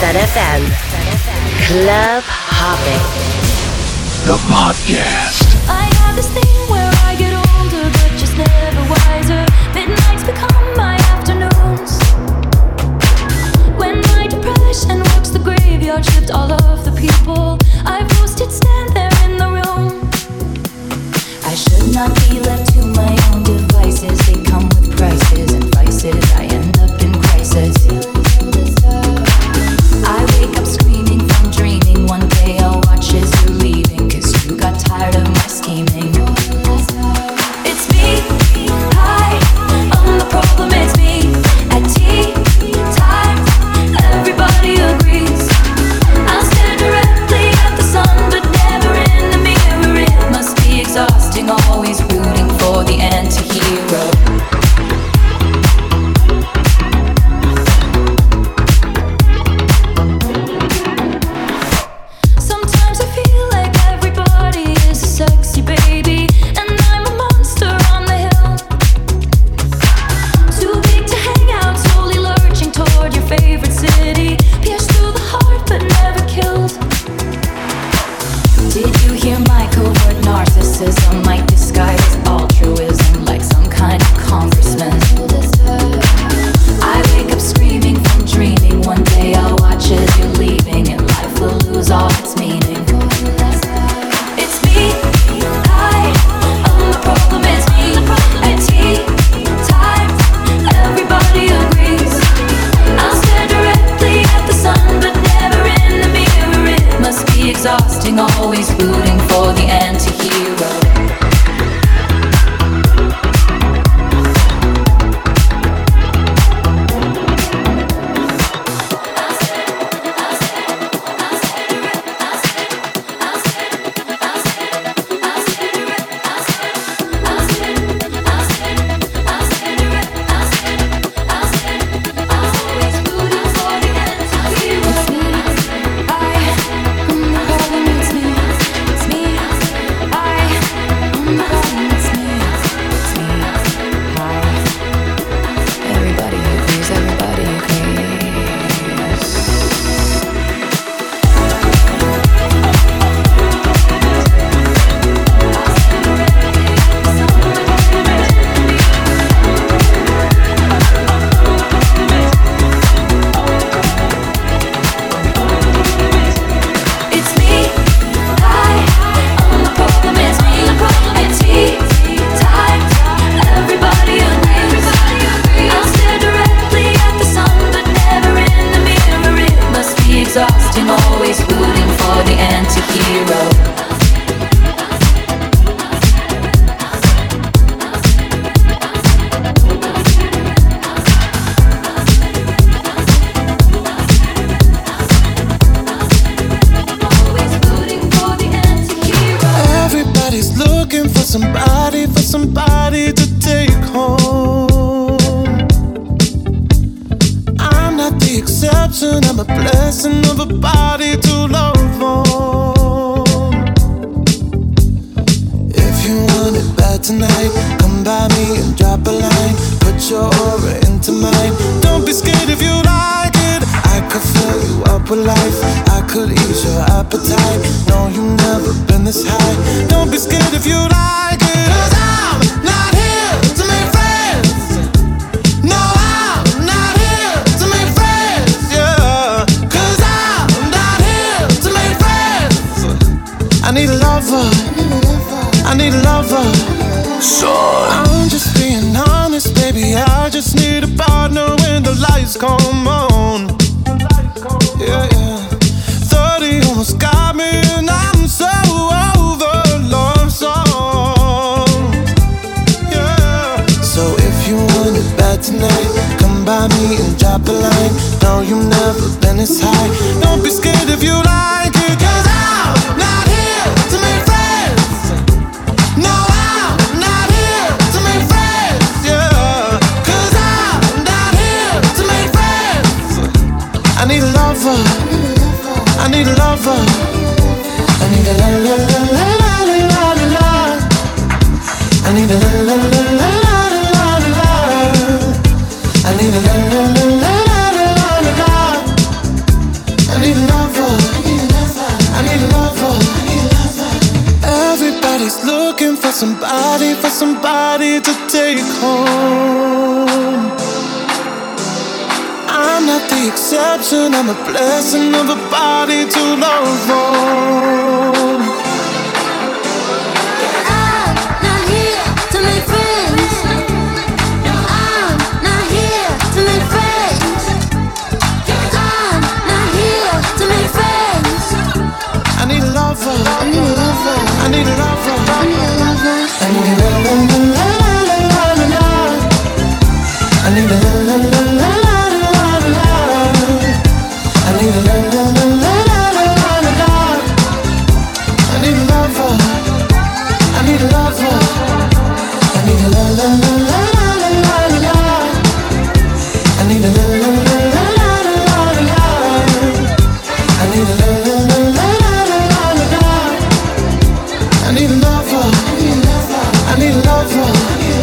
ZFM. Club Hopping. The podcast. I have this thing where I get older, but just never wiser. Midnights become my afternoons. When my depression walks the graveyard shift, all of the people I've roasted stand there in the room. I should not be left to my own devices. They come with prices and vices. I end up in crisis. I wake up screaming from dreaming. One day I'll watch as you're leaving, 'cause you got tired of my scheming. It's me, hi, I'm the problem, it's me. At tea time, everybody agrees. I'll stare directly at the sun, but never in the mirror. It must be exhausting, always rooting for the anti-hero. Might disguise as altruism like some kind of congressman. I wake up screaming from dreaming. One day I'll watch as you're leaving, and life will lose all its meaning. It's me, hi, I'm the problem, it's me. At tea time, everybody agrees. I'll stare directly at the sun, but never in the mirror. It must be exhausting, always rooting for the anti-hero. Somebody to take home. I'm not the exception, I'm a blessing of a body to love on. If you want it bad tonight, come by me and drop a line. Put your aura into mine. Don't be scared if you like it. I could fill you up with life, I could ease your appetite. No, you've never been this high. Don't be scared if you like it. 'Cause I'm not here to make friends. No, I'm not here to make friends, yeah. 'Cause I'm not here to make friends. I need a lover, I need a lover. Son, I'm just being honest, baby, I just need a partner when the lights come on. Yeah, yeah. 30 almost got me and I'm so over love songs. Yeah. So if you want it bad tonight, come by me and drop a line. No, you've never been this high. Don't be scared if you like it. 'Cause I'm not here to make friends. No, I'm not here to make friends, yeah. 'Cause I'm not here to make friends. I need a lover, I need a lover. I need a la la la la la la la la. I need a la la la la la la la. I need a la la la la la la la. need a lover. I need a lover. Everybody's looking for somebody to take home. I'm not the exception, I'm a blessing of a body to love on. I'm not here to make friends. I'm not here to make friends. I'm not here to make friends. I need a lover. I need a lover. I need a lover. I need a lover. I need a la la la la la la la. I need a la la la la la la la. I need a la la la la la la la. I need a lover. I need a lover. I need a la la la la la la la. I need a la la la la la la la. I need a la la la la la la la. I need a lover. I need a lover.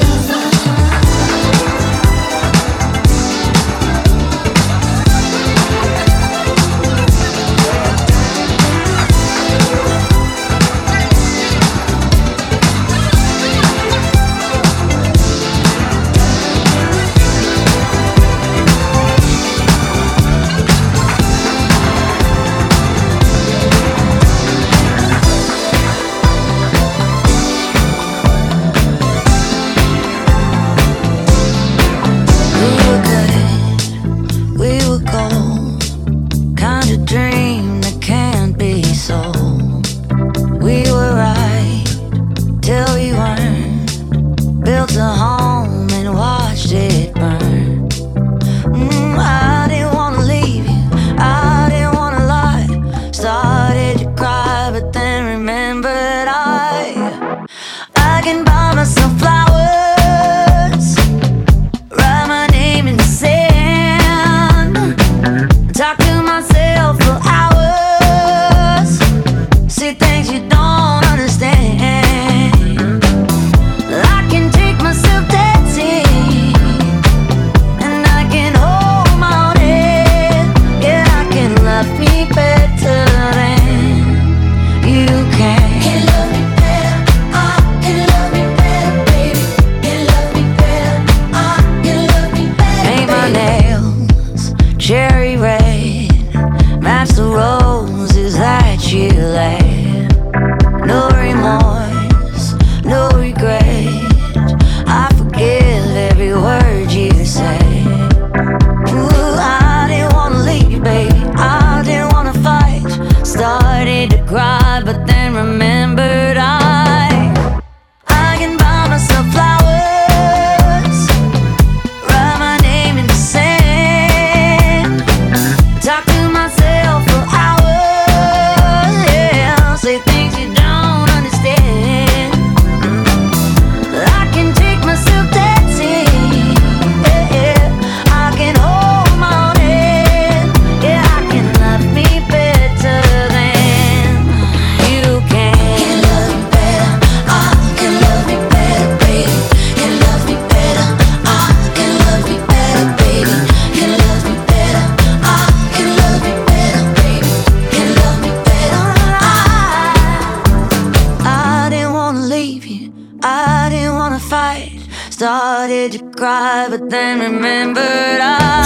Started to cry, but then remembered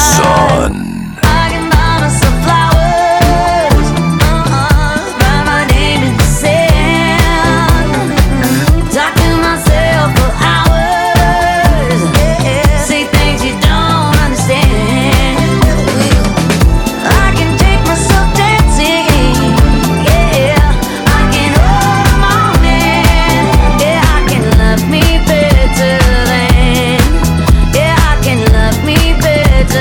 Son. I can buy myself flowers, write my name in the sand, talk to myself for hours, say things you don't understand. I can take myself dancing, yeah. I can hold a moment, yeah. I can love me better than, yeah. I can love me better.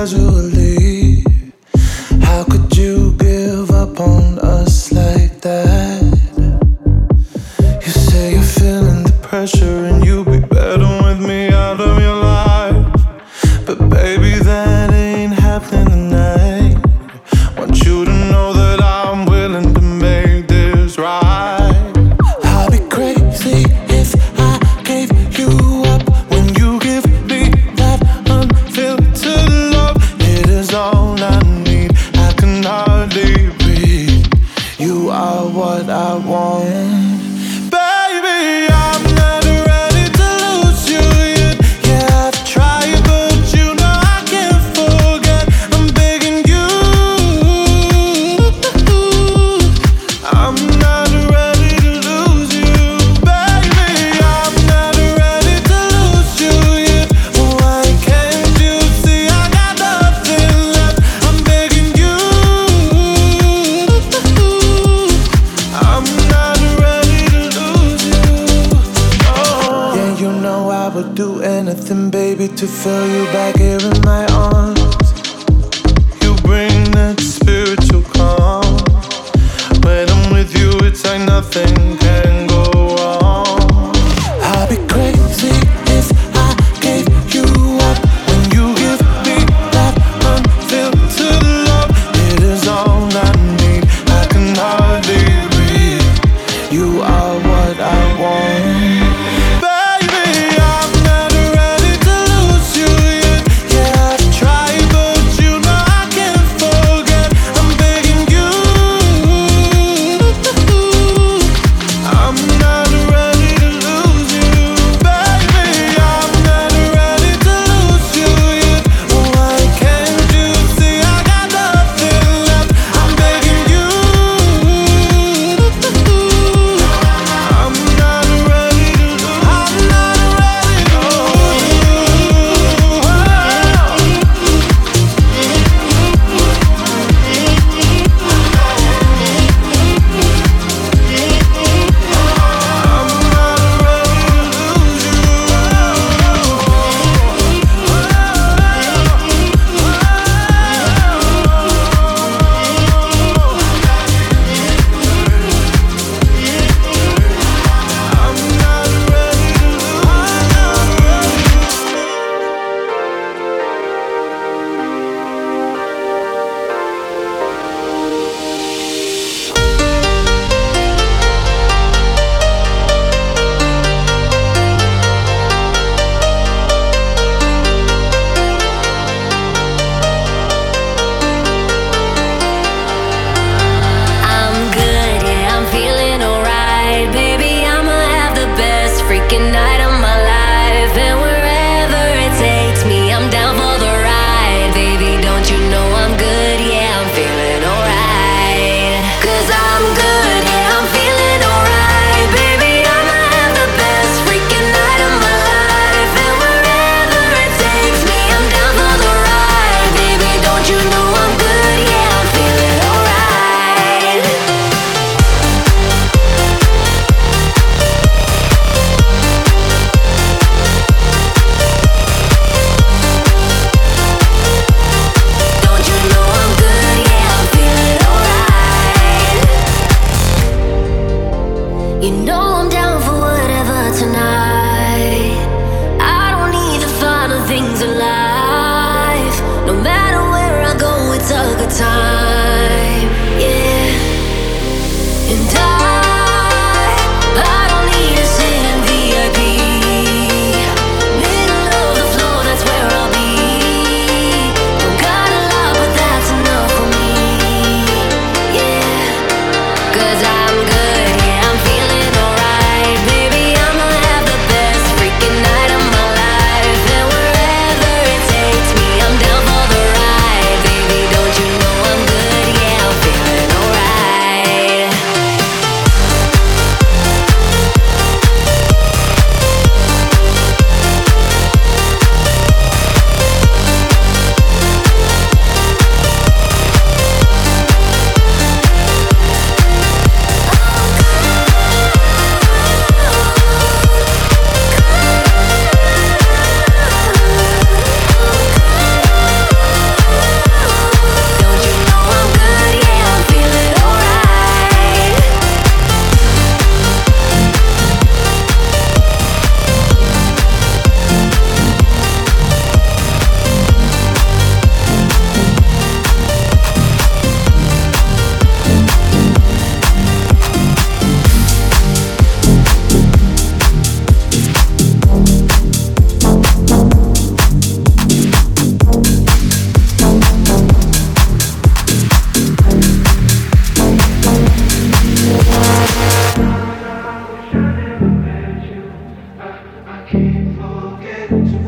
casually. How could you give up on us like that? You say you're feeling the pressure and you'll be better with me out of your life. But baby, that ain't happening tonight. Want you to know that I'm willing to make this right. I'll be crazy if I gave you up when you give me that unfiltered love. It is all I need, I can hardly breathe. You are what I want. Baby, I'm not ready to lose you yet. Yeah, I've tried, but you know I can't forget. I'm begging you. I'm not ready to lose you. Baby, I'm not ready to lose you yet. Why can't you see I got nothing left? I'm begging you. I'm not ready to lose you. Oh. Yeah, you know I would do anything, baby, to feel you back here in my arms. You bring that spiritual calm. When I'm with you, it's like nothing can go wrong. I'll be crazy if I gave you up when you give me that unfiltered love. It is all I need, I can hardly breathe. You are what I want. Baby, I'm not ready to lose you yet. Yeah, I've tried, but you know I can't forget. I'm begging you. I'm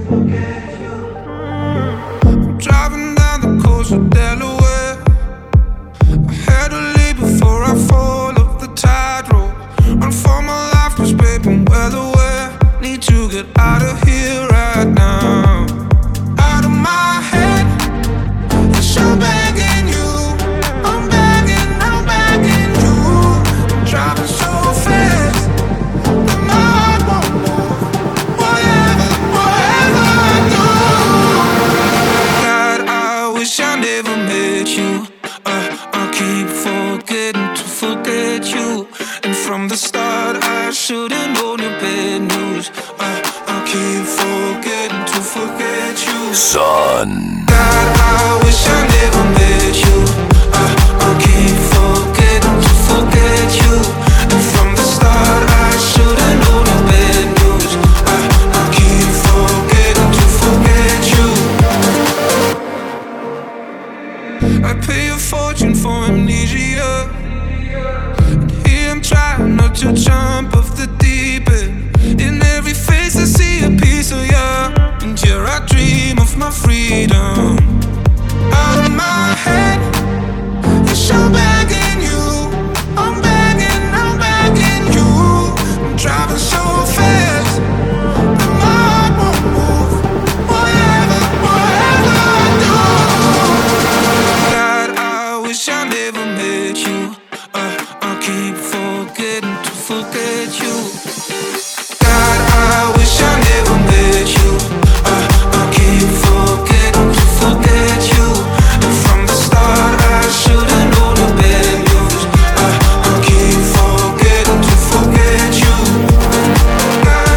Driving down the coast of Delaware, I had to leave before I fall off the tightrope. Run for my life, 'cause babe, I'm well aware. Need to get out of here right now. Out of my head, yes, I'm begging you. I'm begging you. I'm driving so fast that my heart won't move. Whatever I do. God, I wish I never met you. I keep forgetting to forget you. And from the start, I should've known your bad news. I keep forgetting to forget you. Son. God, I wish I never met you. I keep forgetting to forget you. And from the start, I should've known your bad news. I keep forgetting to forget you. I pay a fortune for amnesia. And here I'm trying not to jump off the deep end. In every face I see a piece of you. And here I dream of my freedom. Out of my head, yes, I'm begging you. I'm begging you. I'm driving so fast that my heart won't move. Whatever I do. God, I wish I never met you. I keep forgetting to forget you. God, I wish I never met you. I keep forgetting to forget you. And from the start, I should've known the bad news. I keep forgetting to forget you. God,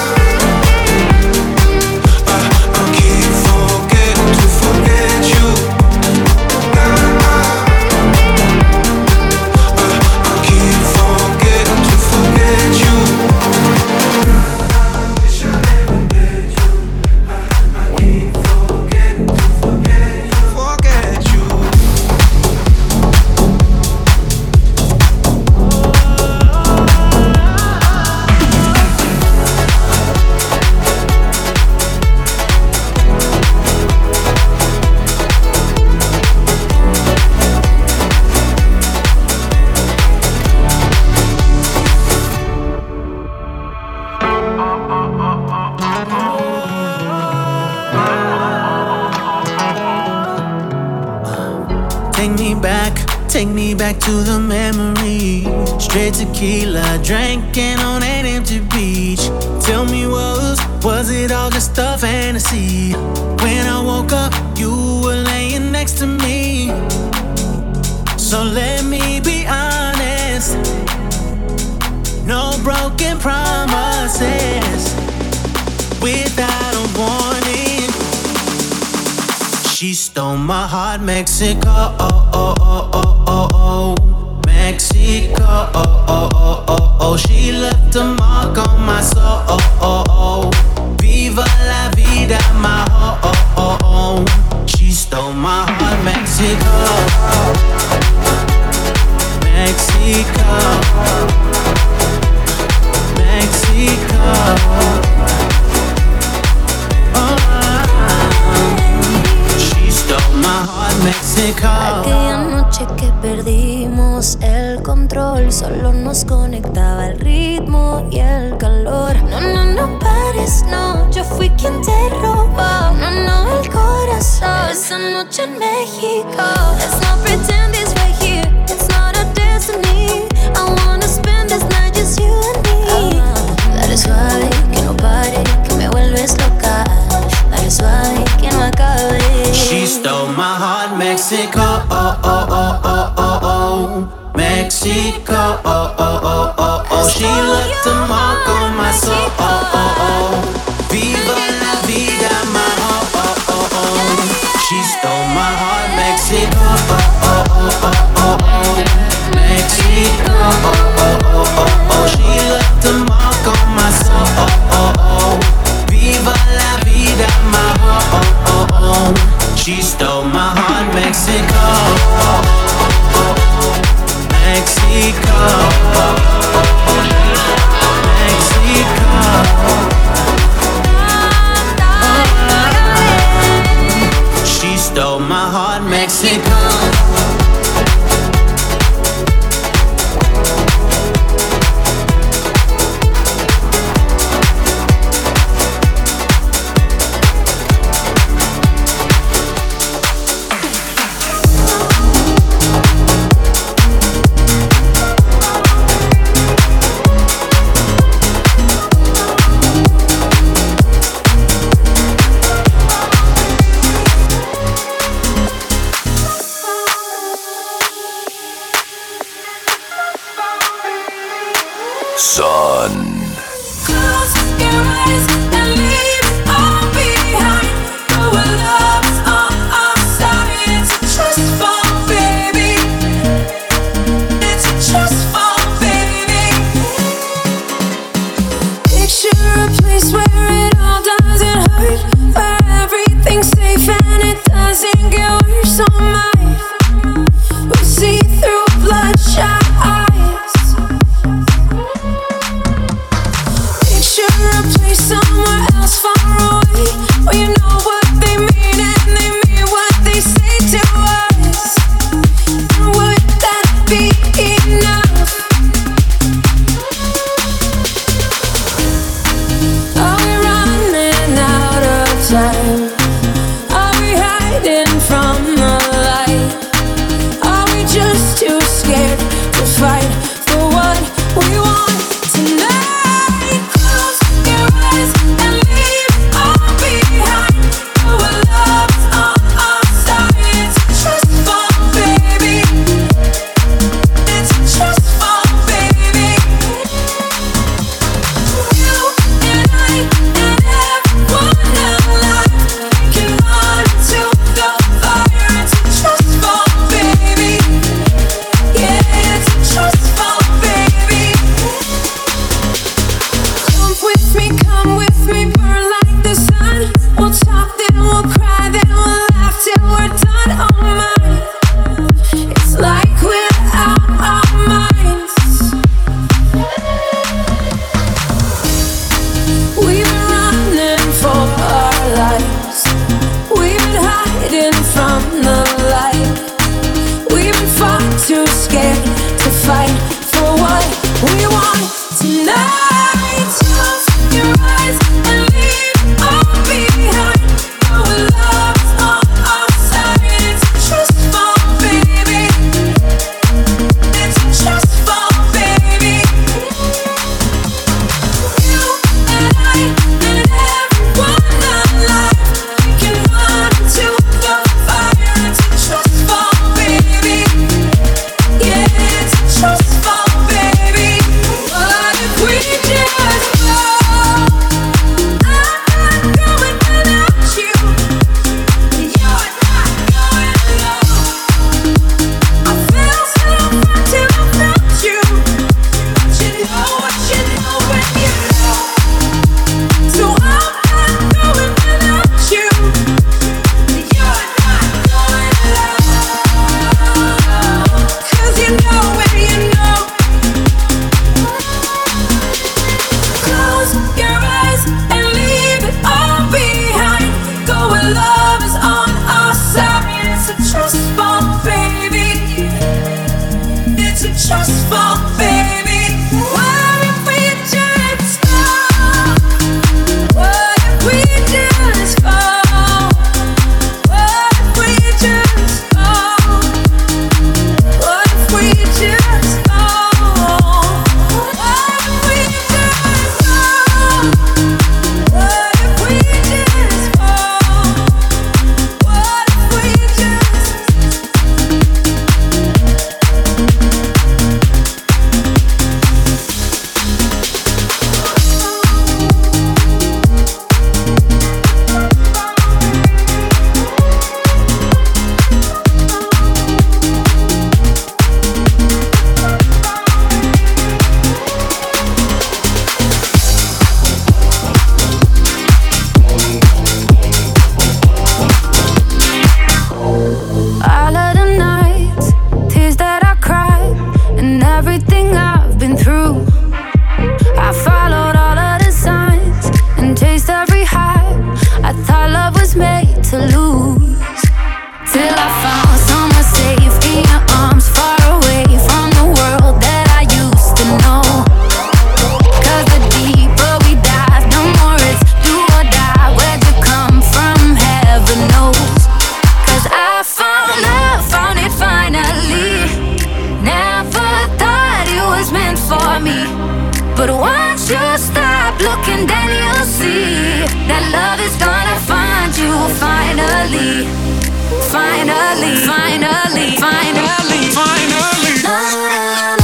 I keep forgetting to forget you. God, I keep forgetting to forget you. Forget you. Take me back to the memory. Straight tequila, drinking on an empty beach. Tell me, was it all just a fantasy? When I woke up, you were laying next to me. So let me be honest, no broken promises. Without a warning, she stole my heart, Mexico. Mexico. She left a mark on my soul. Viva la vida, my home. She stole my heart, Mexico. She stole my heart, Mexico. Aquella noche que perdimos el control, solo nos conectaba el ritmo y el calor. No pares, no, yo fui quien te robó. No, el corazón. Esa noche en México. Let's not pretend it's right here, it's not a destiny. I wanna spend this night just you and me. Dale suave, que no pare, que me vuelves loca. Dale suave, que no acabe. She stole my heart, Mexico. Mexico. She left a mark on my soul. Viva la vida, my home. She stole my heart, Mexico. Mexico. She left a mark on my soul. Viva la vida, my home. She stole my heart, Mexico. Mexico. Mexico. say come. finally, finally, finally, finally, finally.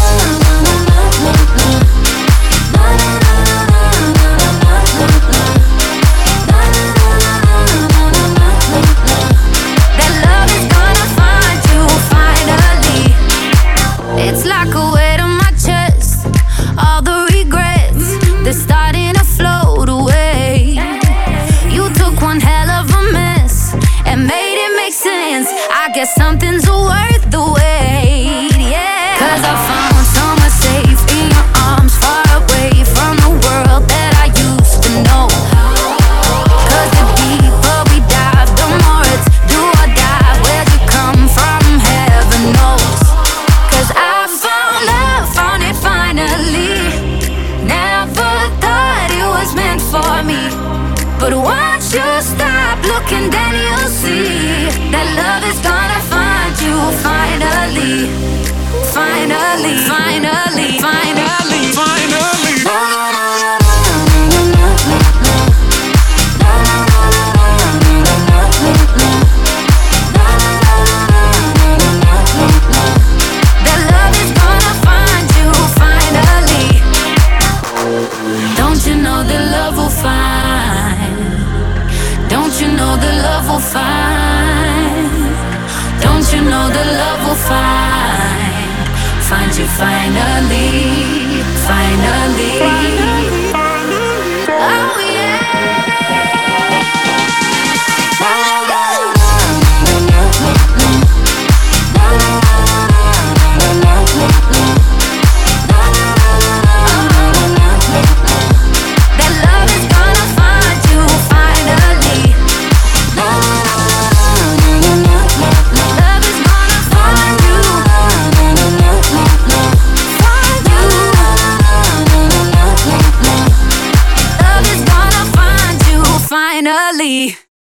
It's like a weight on my chest. All the regrets, they're starting to float away. You took one hell of a mess and made it make sense. I guess something's worth the wait, yeah. 'Cause I found somewhere safe in your arms, far away from the world that I used to know. 'Cause the deeper we dive, the more it's do or die. Where'd you come from? Heaven knows. 'Cause I found love, found it finally. Never thought it was meant for me. But once you stop looking, then you'll see that love is gonna find you finally. Finally, finally, finally, finally. That love is gonna find you finally. Don't you know that love will find? Don't you know that love will find? Don't you know that love will find? Find you finally, finally.